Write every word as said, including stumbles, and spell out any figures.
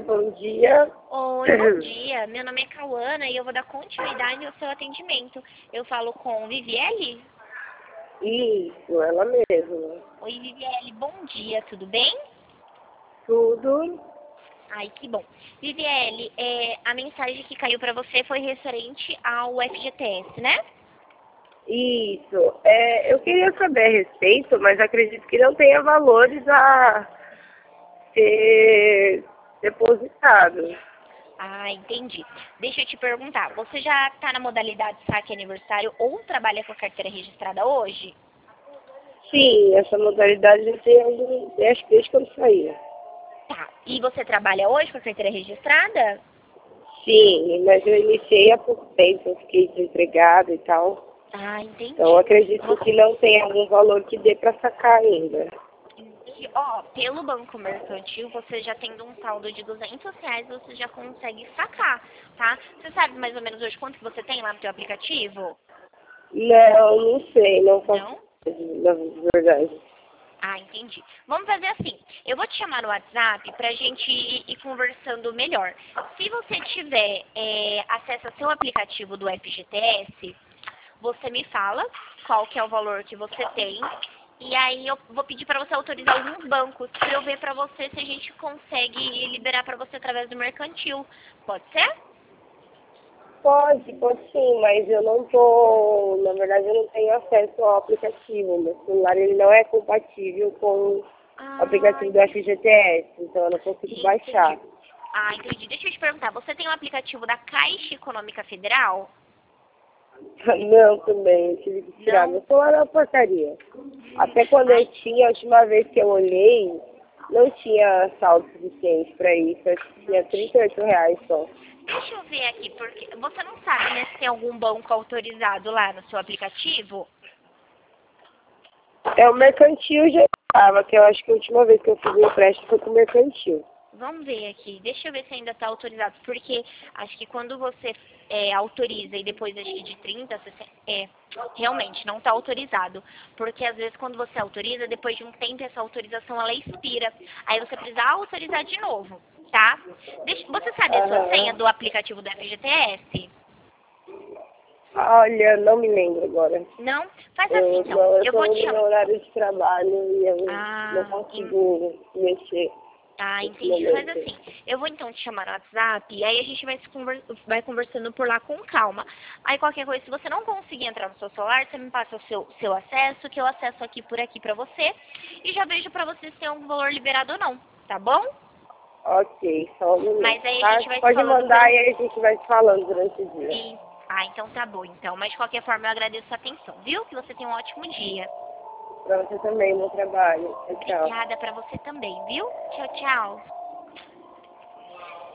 bom dia. Oi, bom dia. Meu nome é Cauana e eu vou dar continuidade ao seu atendimento. Eu falo com Viviele? Isso, ela mesma. Oi, Viviele, bom dia, tudo bem? Tudo? Ai, que bom. Viviele, é, a mensagem que caiu para você foi referente ao F G T S, né? Isso. É, eu queria saber a respeito, mas acredito que não tenha valores a ser depositados. Ah, entendi. Deixa eu te perguntar, você já está na modalidade saque aniversário ou trabalha com a carteira registrada hoje? Sim, essa modalidade eu tenho acho que desde quando saí. Tá. E você trabalha hoje com a carteira registrada? Sim, mas eu iniciei há pouco tempo, eu fiquei desempregada e tal. Ah, entendi. Então acredito que não tem algum valor que dê para sacar ainda. Que, ó, pelo Banco Mercantil, você já tendo um saldo de duzentos reais, você já consegue sacar, tá? Você sabe mais ou menos hoje quanto que você tem lá no seu aplicativo? Não, não sei, não faço Não? ideia, na verdade. Ah, entendi. Vamos fazer assim, eu vou te chamar no WhatsApp pra gente ir, ir conversando melhor. Se você tiver é, acesso ao seu aplicativo do F G T S, você me fala qual que é o valor que você tem. E aí eu vou pedir para você autorizar alguns bancos para eu ver para você se a gente consegue liberar para você através do mercantil. Pode ser? Pode, pode sim, mas eu não tô, na verdade eu não tenho acesso ao aplicativo. Meu celular ele não é compatível com o Ah, aplicativo do F G T S, então eu não consigo baixar. entendi. Ah, entendi. Deixa eu te perguntar, você tem o aplicativo da Caixa Econômica Federal? Não, também, eu tive que tirar. Não? Meu celular é uma porcaria. Hum, Até quando eu ai, tinha, a última vez que eu olhei, não tinha saldo suficiente para isso. Acho que tinha não trinta e tinha. oito reais só. Deixa eu ver aqui, porque você não sabe, né, se tem algum banco autorizado lá no seu aplicativo? É, o mercantil já estava, que eu acho que a última vez que eu fiz o empréstimo foi com o mercantil. Vamos ver aqui. Deixa eu ver se ainda está autorizado. Porque acho que quando você é, autoriza e depois acho que de trinta, sessenta, é, realmente não está autorizado. Porque às vezes quando você autoriza, depois de um tempo essa autorização ela expira. Aí você precisa autorizar de novo, tá? Deixa, você sabe a sua senha Aham. do aplicativo do F G T S? Olha, não me lembro agora. Não? Faz assim Eu então. não, eu Eu tô vou no te meu chamar. horário de trabalho e eu não Ah, consigo mexer Ah, nesse entendi. Faz momento. assim, eu vou então te chamar no WhatsApp e aí a gente vai, se conver- vai conversando por lá com calma. Aí qualquer coisa, se você não conseguir entrar no seu celular, você me passa o seu, seu acesso, que eu acesso aqui por aqui pra você e já vejo pra você se tem algum valor liberado ou não, tá bom? Ok, só um minuto, Mas aí a tá? gente vai se Pode falando mandar pelo... e aí a gente vai se falando durante o dia. E... Ah, então tá bom, então. Mas de qualquer forma eu agradeço a atenção, viu? Que você tenha um ótimo dia. Pra você também, bom trabalho. Tchau, tchau. Obrigada pra você também, viu? Tchau, tchau.